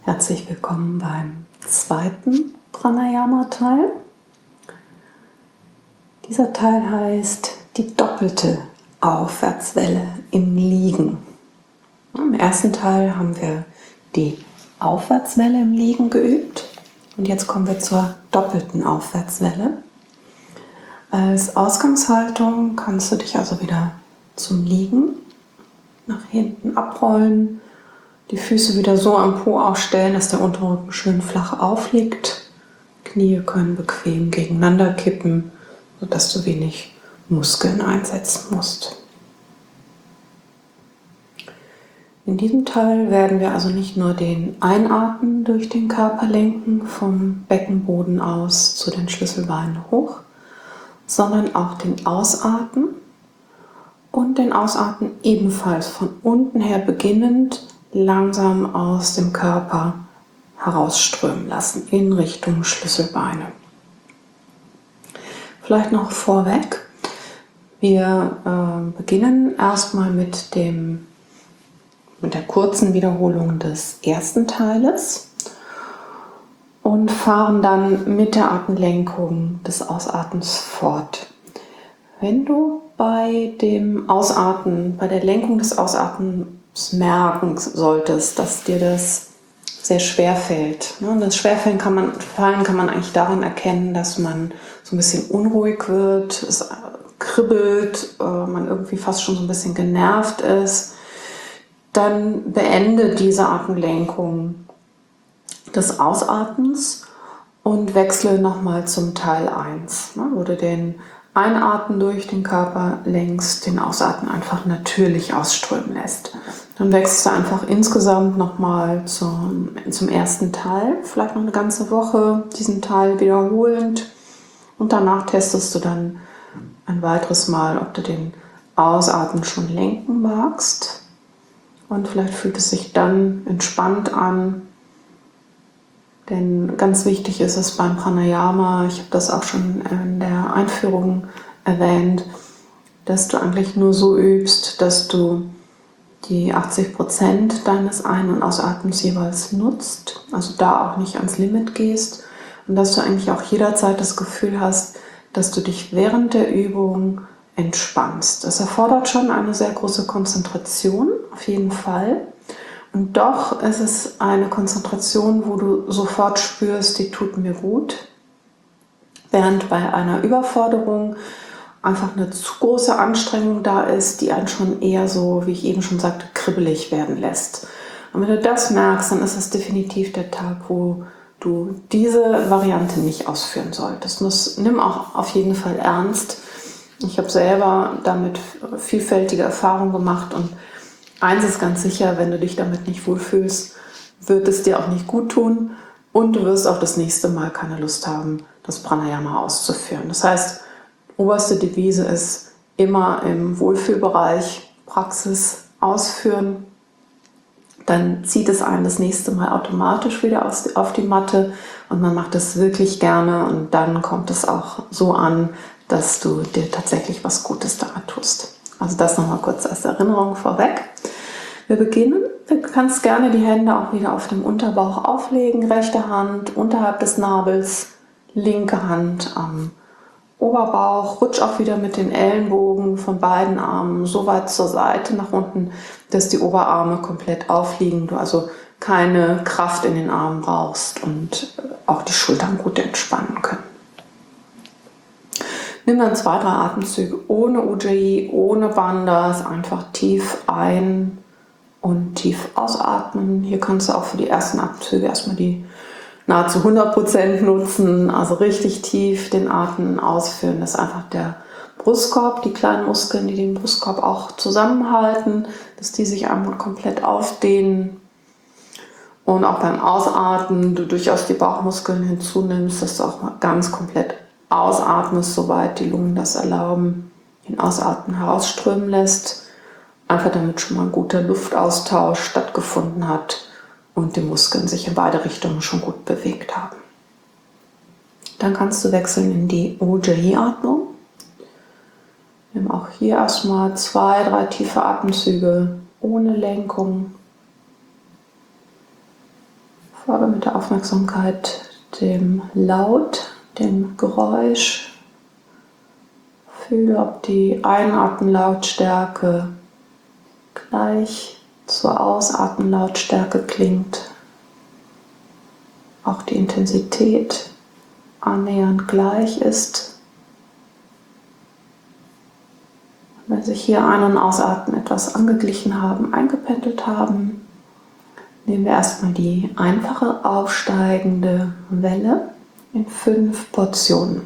Herzlich willkommen beim zweiten Pranayama-Teil. Dieser Teil heißt die doppelte Aufwärtswelle im Liegen. Im ersten Teil haben wir die Aufwärtswelle im Liegen geübt und jetzt kommen wir zur doppelten Aufwärtswelle. Als Ausgangshaltung kannst du dich also wieder zum Liegen nach hinten abrollen, die Füße wieder so am Po aufstellen, dass der Unterrücken schön flach aufliegt. Knie können bequem gegeneinander kippen, sodass du wenig Muskeln einsetzen musst. In diesem Teil werden wir also nicht nur den Einatmen durch den Körper lenken, vom Beckenboden aus zu den Schlüsselbeinen hoch, sondern auch den Ausatmen und den Ausatmen ebenfalls von unten her beginnend langsam aus dem Körper herausströmen lassen in Richtung Schlüsselbeine. Vielleicht noch vorweg, wir beginnen erstmal mit der kurzen Wiederholung des ersten Teiles und fahren dann mit der Atemlenkung des Ausatmens fort. Wenn du bei dem Ausatmen, bei der Lenkung des Ausatmens merken solltest, dass dir das sehr schwer fällt. Und das Schwerfallen kann man eigentlich daran erkennen, dass man so ein bisschen unruhig wird, es kribbelt, man irgendwie fast schon so ein bisschen genervt ist. Dann beende diese Atemlenkung des Ausatmens und wechsle nochmal zum Teil 1, wo du den Einatmen durch den Körper lenkst, den Ausatmen einfach natürlich ausströmen lässt. Dann wechselst du einfach insgesamt nochmal zum ersten Teil, vielleicht noch eine ganze Woche diesen Teil wiederholend und danach testest du dann ein weiteres Mal, ob du den Ausatmen schon lenken magst und vielleicht fühlt es sich dann entspannt an. Denn ganz wichtig ist es beim Pranayama, ich habe das auch schon in der Einführung erwähnt, dass du eigentlich nur so übst, dass du die 80% deines Ein- und Ausatmens jeweils nutzt, also da auch nicht ans Limit gehst und dass du eigentlich auch jederzeit das Gefühl hast, dass du dich während der Übung entspannst. Das erfordert schon eine sehr große Konzentration, auf jeden Fall. Und doch ist es eine Konzentration, wo du sofort spürst, die tut mir gut. Während bei einer Überforderung einfach eine zu große Anstrengung da ist, die einen schon eher so, wie ich eben schon sagte, kribbelig werden lässt. Und wenn du das merkst, dann ist es definitiv der Tag, wo du diese Variante nicht ausführen solltest. Und das nimm auch auf jeden Fall ernst. Ich habe selber damit vielfältige Erfahrungen gemacht und eins ist ganz sicher, wenn du dich damit nicht wohlfühlst, wird es dir auch nicht gut tun und du wirst auch das nächste Mal keine Lust haben, das Pranayama auszuführen. Das heißt, oberste Devise ist immer im Wohlfühlbereich Praxis ausführen. Dann zieht es einen das nächste Mal automatisch wieder auf die Matte und man macht es wirklich gerne und dann kommt es auch so an, dass du dir tatsächlich was Gutes daran tust. Also das nochmal kurz als Erinnerung vorweg. Wir beginnen. Du kannst gerne die Hände auch wieder auf dem Unterbauch auflegen. Rechte Hand unterhalb des Nabels, linke Hand am Oberbauch. Rutsch auch wieder mit den Ellenbogen von beiden Armen so weit zur Seite nach unten, dass die Oberarme komplett aufliegen. Du also keine Kraft in den Armen brauchst und auch die Schultern gut entspannen können. Nimm dann 2-3 Atemzüge ohne Ujjayi, ohne Bandhas, einfach tief ein- und tief ausatmen. Hier kannst du auch für die ersten Atemzüge erstmal die nahezu 100% nutzen, also richtig tief den Atem ausführen. Das ist einfach der Brustkorb, die kleinen Muskeln, die den Brustkorb auch zusammenhalten, dass die sich einmal komplett aufdehnen. Und auch beim Ausatmen du durchaus die Bauchmuskeln hinzunimmst, dass du auch mal ganz komplett ausatmest, soweit die Lungen das erlauben, den Ausatmen herausströmen lässt, einfach damit schon mal ein guter Luftaustausch stattgefunden hat und die Muskeln sich in beide Richtungen schon gut bewegt haben. Dann kannst du wechseln in die Ujjayi-Atmung. Nimm auch hier erstmal 2-3 tiefe Atemzüge ohne Lenkung. Folge mit der Aufmerksamkeit dem Laut, dem Geräusch. Fühle, ob die Einatmenlautstärke gleich zur Ausatmenlautstärke klingt. Auch die Intensität annähernd gleich ist. Und wenn sich hier Ein- und Ausatmen etwas angeglichen haben, eingependelt haben, nehmen wir erstmal die einfache aufsteigende Welle in 5 Portionen.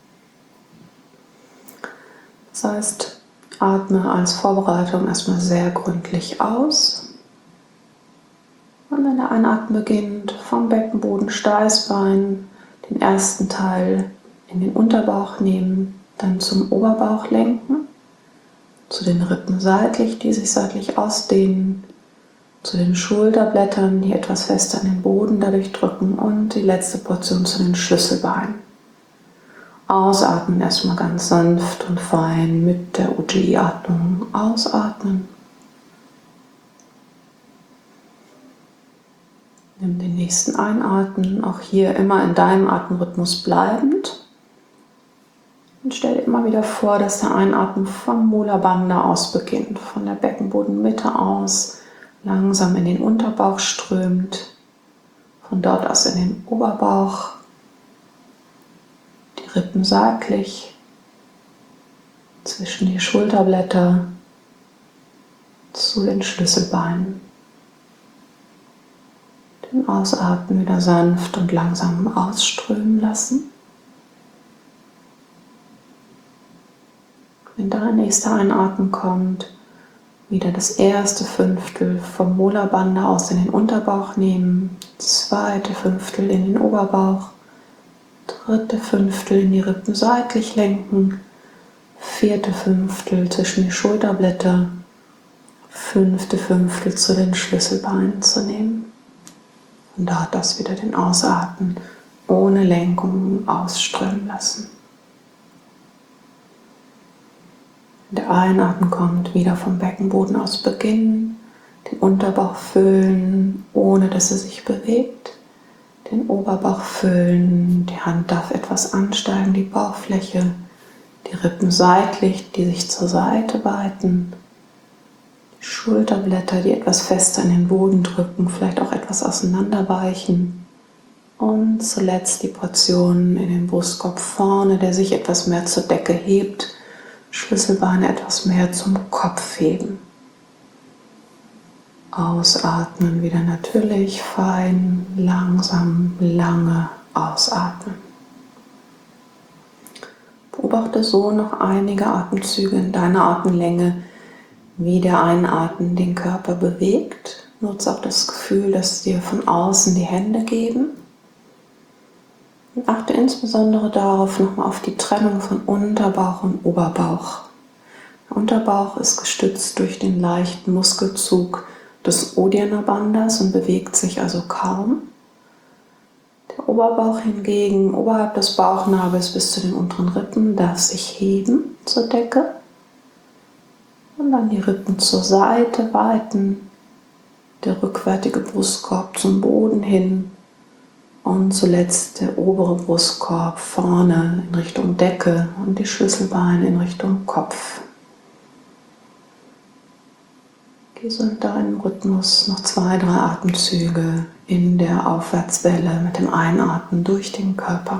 Das heißt, atme als Vorbereitung erstmal sehr gründlich aus. Und wenn der Einatmen beginnt, vom Beckenboden, Steißbein, den ersten Teil in den Unterbauch nehmen, dann zum Oberbauch lenken, zu den Rippen seitlich, die sich seitlich ausdehnen, zu den Schulterblättern, die etwas fester an den Boden dadurch drücken und die letzte Portion zu den Schlüsselbeinen. Ausatmen erstmal ganz sanft und fein mit der Ujjayi-Atmung. Ausatmen. Nimm den nächsten Einatmen, auch hier immer in deinem Atemrhythmus bleibend. Und stell dir immer wieder vor, dass der Einatmen vom Mula Bandha aus beginnt, von der Beckenbodenmitte aus, langsam in den Unterbauch strömt, von dort aus in den Oberbauch, die Rippen seitlich, zwischen die Schulterblätter zu den Schlüsselbeinen. Den Ausatmen wieder sanft und langsam ausströmen lassen. Wenn dein nächster Einatmen kommt, wieder das erste Fünftel vom Mula Bandha aus in den Unterbauch nehmen, zweite Fünftel in den Oberbauch, dritte Fünftel in die Rippen seitlich lenken, vierte Fünftel zwischen die Schulterblätter, fünfte Fünftel zu den Schlüsselbeinen zu nehmen. Und da das wieder den Ausatmen ohne Lenkung ausströmen lassen. Wenn der Einatmen kommt, wieder vom Beckenboden aus beginnen, den Unterbauch füllen, ohne dass er sich bewegt, den Oberbauch füllen, die Hand darf etwas ansteigen, die Bauchfläche, die Rippen seitlich, die sich zur Seite weiten, die Schulterblätter, die etwas fester in den Boden drücken, vielleicht auch etwas auseinanderweichen und zuletzt die Portion in den Brustkorb vorne, der sich etwas mehr zur Decke hebt, Schlüsselbeine etwas mehr zum Kopf heben. Ausatmen, wieder natürlich, fein, langsam, lange ausatmen. Beobachte so noch einige Atemzüge in deiner Atemlänge, wie der Einatmen den Körper bewegt. Nutze auch das Gefühl, dass dir von außen die Hände geben. Und achte insbesondere darauf, nochmal auf die Trennung von Unterbauch und Oberbauch. Der Unterbauch ist gestützt durch den leichten Muskelzug des Uddiyana Bandhas und bewegt sich also kaum. Der Oberbauch hingegen, oberhalb des Bauchnabels bis zu den unteren Rippen, darf sich heben zur Decke. Und dann die Rippen zur Seite weiten, der rückwärtige Brustkorb zum Boden hin und zuletzt der obere Brustkorb vorne in Richtung Decke und die Schlüsselbeine in Richtung Kopf. Geh so in deinem Rhythmus noch 2, 3 Atemzüge in der Aufwärtswelle mit dem Einatmen durch den Körper.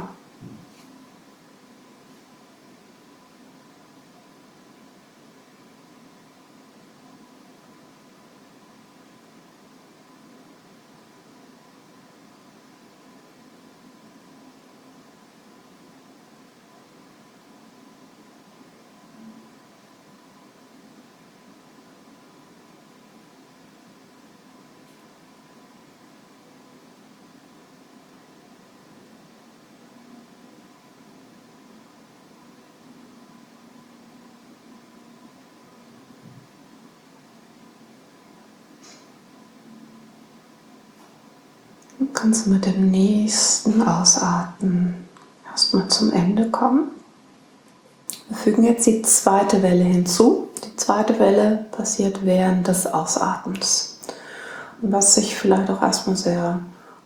Dann kannst du mit dem nächsten Ausatmen erstmal zum Ende kommen. Wir fügen jetzt die zweite Welle hinzu. Die zweite Welle passiert während des Ausatmens. Und was sich vielleicht auch erstmal sehr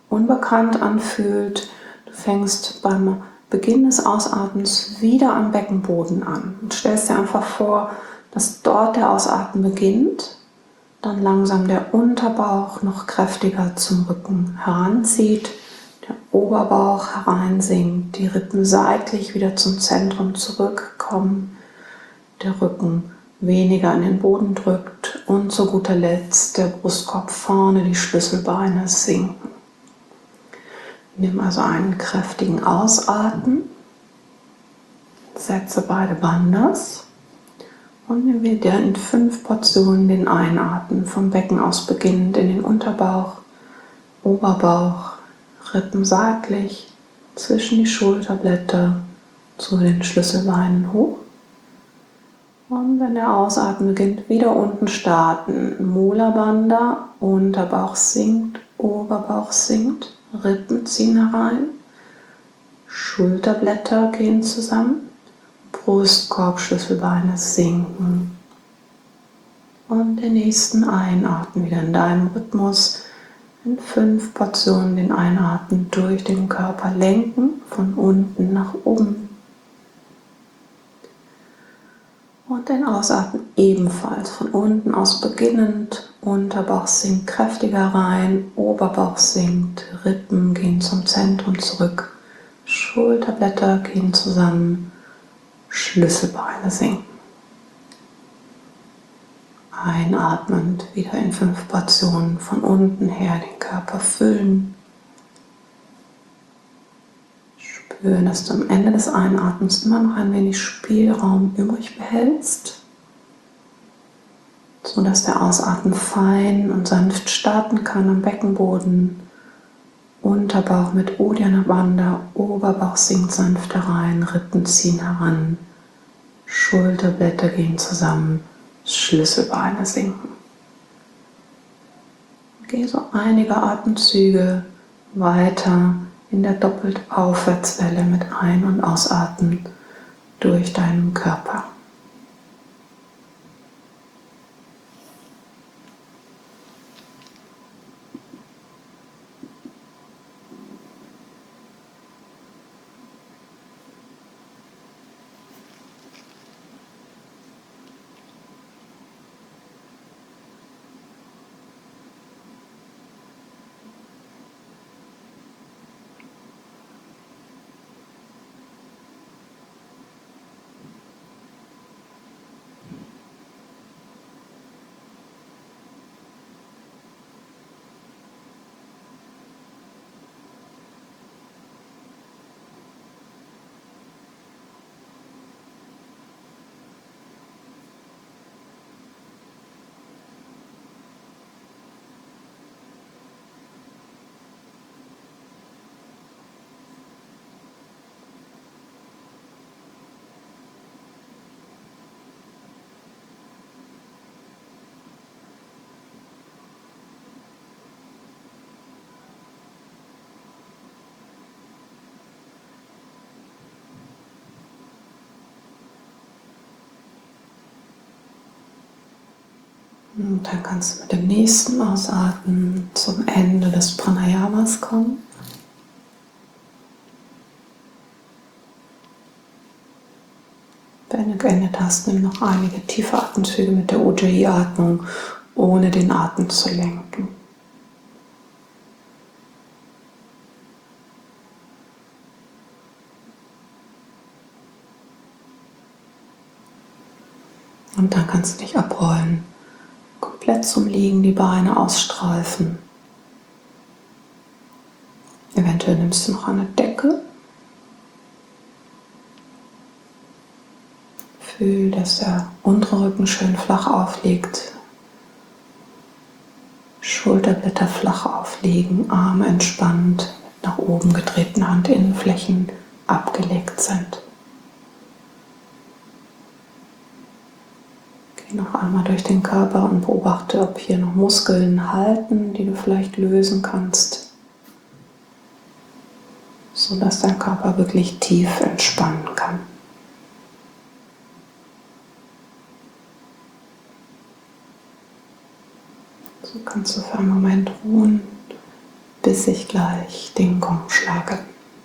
unbekannt anfühlt. Du fängst beim Beginn des Ausatmens wieder am Beckenboden an und stellst dir einfach vor, dass dort der Ausatmen beginnt, dann langsam der Unterbauch noch kräftiger zum Rücken heranzieht, der Oberbauch hereinsinkt, die Rippen seitlich wieder zum Zentrum zurückkommen, der Rücken weniger in den Boden drückt und zu guter Letzt der Brustkorb vorne, die Schlüsselbeine sinken. Nimm also einen kräftigen Ausatmen, setze beide Bandhas und nimm wieder in 5 Portionen den Einatmen vom Becken aus beginnend in den Unterbauch, Oberbauch, Rippen seitlich, zwischen die Schulterblätter zu den Schlüsselbeinen hoch. Und wenn der Ausatmen beginnt, wieder unten starten. Mula Bandha, Unterbauch sinkt, Oberbauch sinkt, Rippen ziehen herein, Schulterblätter gehen zusammen, Brustkorb, Schlüsselbeine sinken. Und den nächsten Einatmen wieder in deinem Rhythmus in 5 Portionen den Einatmen durch den Körper lenken, von unten nach oben. Und den Ausatmen ebenfalls von unten aus beginnend. Unterbauch sinkt kräftiger rein, Oberbauch sinkt, Rippen gehen zum Zentrum zurück, Schulterblätter gehen zusammen, Schlüsselbeine sinken. Einatmend wieder in 5 Portionen von unten her den Körper füllen. Spüren, dass du am Ende des Einatmens immer noch ein wenig Spielraum übrig behältst, sodass der Ausatmen fein und sanft starten kann am Beckenboden. Unterbauch mit Uddiyana Bandha, Oberbauch sinkt sanft herein, Rippen ziehen heran, Schulterblätter gehen zusammen, Schlüsselbeine sinken. Geh so einige Atemzüge weiter in der Doppelt-Aufwärtswelle mit Ein- und Ausatmen durch deinen Körper. Und dann kannst du mit dem nächsten Ausatmen zum Ende des Pranayamas kommen. Wenn du geendet hast, nimm noch einige tiefe Atemzüge mit der Ujjayi-Atmung, ohne den Atem zu lenken. Und dann kannst du dich abrollen. Komplett zum Liegen, die Beine ausstreifen. Eventuell nimmst du noch eine Decke. Fühl, dass der untere Rücken schön flach aufliegt. Schulterblätter flach aufliegen, Arme entspannt, mit nach oben gedrehten Handinnenflächen abgelegt sind. Geh noch einmal durch den Körper und beobachte, ob hier noch Muskeln halten, die du vielleicht lösen kannst, sodass dein Körper wirklich tief entspannen kann. So kannst du für einen Moment ruhen, bis bis ich gleich den Gong schlage.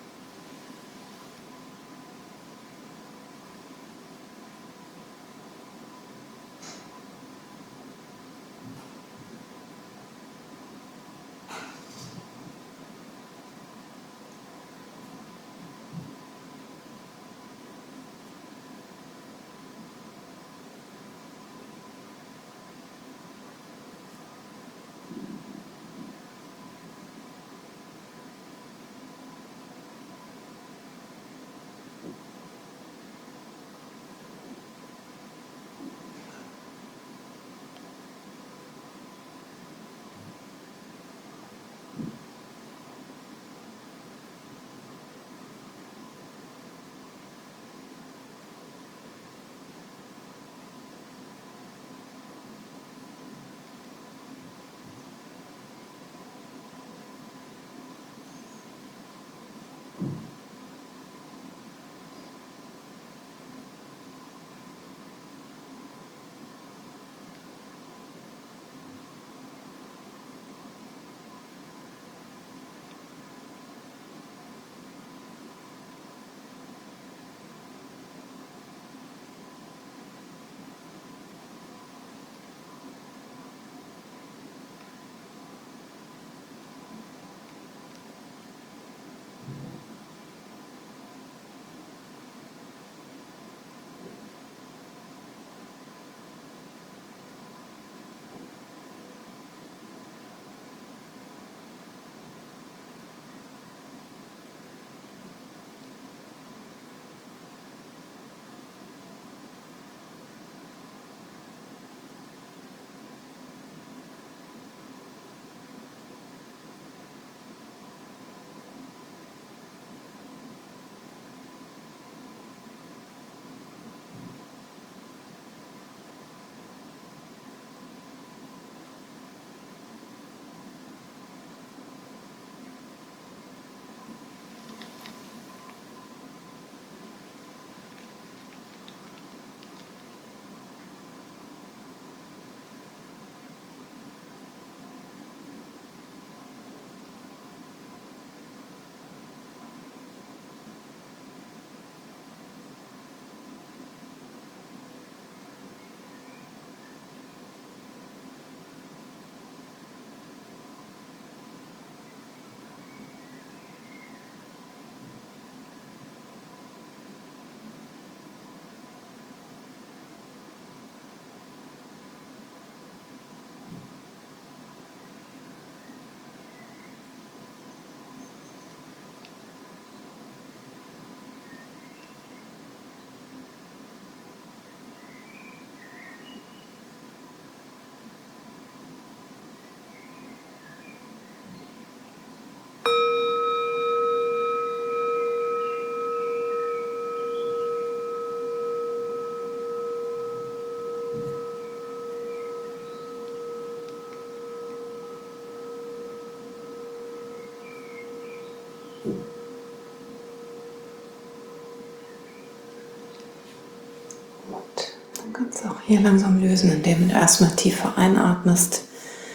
Dann kannst du auch hier langsam lösen, indem du erstmal tiefer einatmest,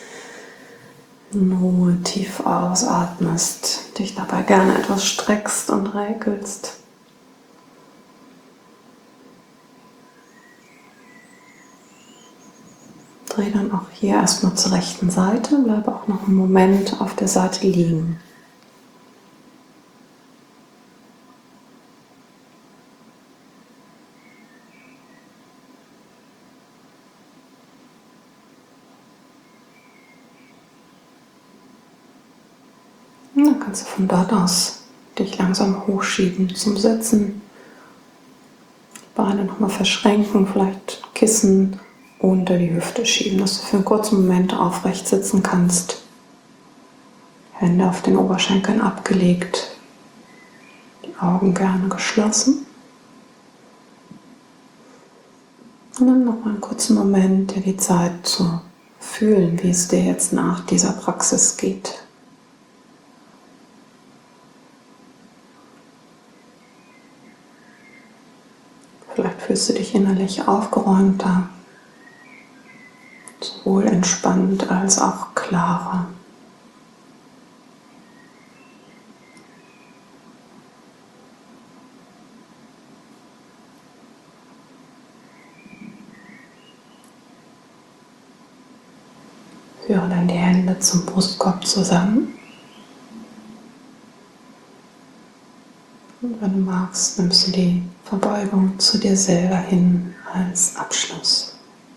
nur tief ausatmest, dich dabei gerne etwas streckst und räkelst. Dreh dann auch hier erstmal zur rechten Seite, bleib auch noch einen Moment auf der Seite liegen. Und dann kannst du von dort aus dich langsam hochschieben zum Sitzen. Die Beine nochmal verschränken, vielleicht Kissen unter die Hüfte schieben, dass du für einen kurzen Moment aufrecht sitzen kannst. Hände auf den Oberschenkeln abgelegt, die Augen gerne geschlossen. Und nimm noch mal einen kurzen Moment, dir die Zeit zu fühlen, wie es dir jetzt nach dieser Praxis geht. Vielleicht fühlst du dich innerlich aufgeräumter, sowohl entspannt als auch klarer. Führe dann die Hände zum Brustkorb zusammen. Und wenn du magst, nimmst du die Verbeugung zu dir selber hin als Abschluss.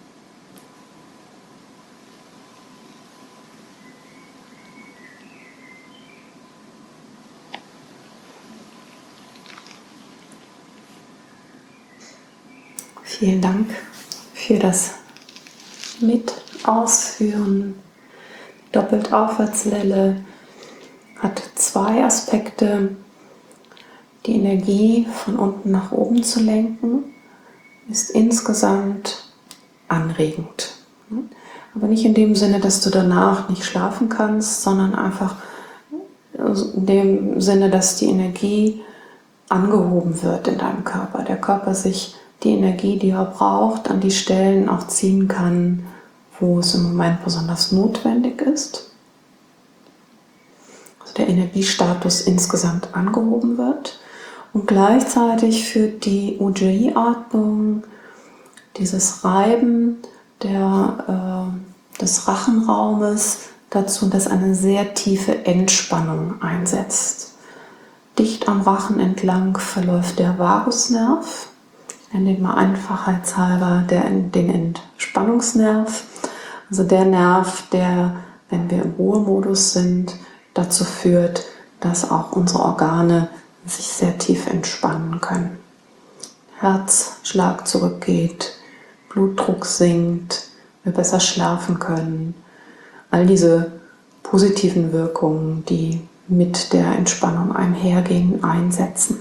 Vielen Dank für das Mit-Ausführen. Doppelt Aufwärtswelle hat zwei Aspekte. Die Energie von unten nach oben zu lenken, ist insgesamt anregend. Aber nicht in dem Sinne, dass du danach nicht schlafen kannst, sondern einfach in dem Sinne, dass die Energie angehoben wird in deinem Körper. Der Körper sich die Energie, die er braucht, an die Stellen auch ziehen kann, wo es im Moment besonders notwendig ist. Also der Energiestatus insgesamt angehoben wird. Und gleichzeitig führt die Ujjayi-Atmung, dieses Reiben des Rachenraumes dazu, dass eine sehr tiefe Entspannung einsetzt. Dicht am Rachen entlang verläuft der Vagusnerv. Ich nenne den mal einfachheitshalber den Entspannungsnerv. Also der Nerv, der, wenn wir im Ruhemodus sind, dazu führt, dass auch unsere Organe sich sehr tief entspannen können. Herzschlag zurückgeht, Blutdruck sinkt, wir besser schlafen können. All diese positiven Wirkungen, die mit der Entspannung einhergehen, einsetzen.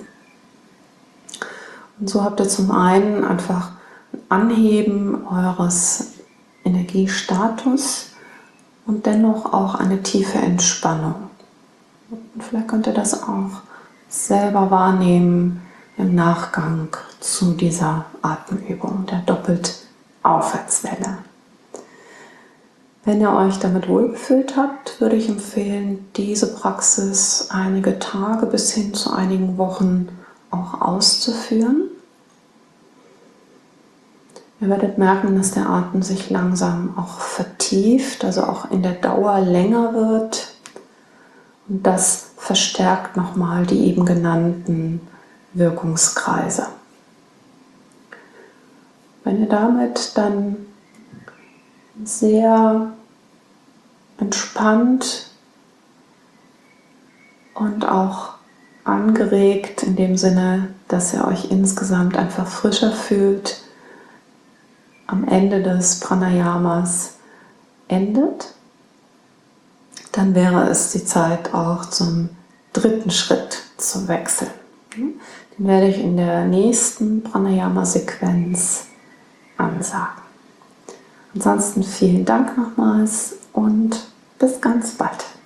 Und so habt ihr zum einen einfach ein Anheben eures Energiestatus und dennoch auch eine tiefe Entspannung. Und vielleicht könnt ihr das auch selber wahrnehmen im Nachgang zu dieser Atemübung, der Doppelt-Aufwärtswelle. Wenn ihr euch damit wohlgefühlt habt, würde ich empfehlen, diese Praxis einige Tage bis hin zu einigen Wochen auch auszuführen. Ihr werdet merken, dass der Atem sich langsam auch vertieft, also auch in der Dauer länger wird. Und das verstärkt nochmal die eben genannten Wirkungskreise. Wenn ihr damit dann sehr entspannt und auch angeregt, in dem Sinne, dass ihr euch insgesamt einfach frischer fühlt, am Ende des Pranayamas endet, dann wäre es die Zeit auch zum dritten Schritt zu wechseln. Den werde ich in der nächsten Pranayama-Sequenz ansagen. Ansonsten vielen Dank nochmals und bis ganz bald.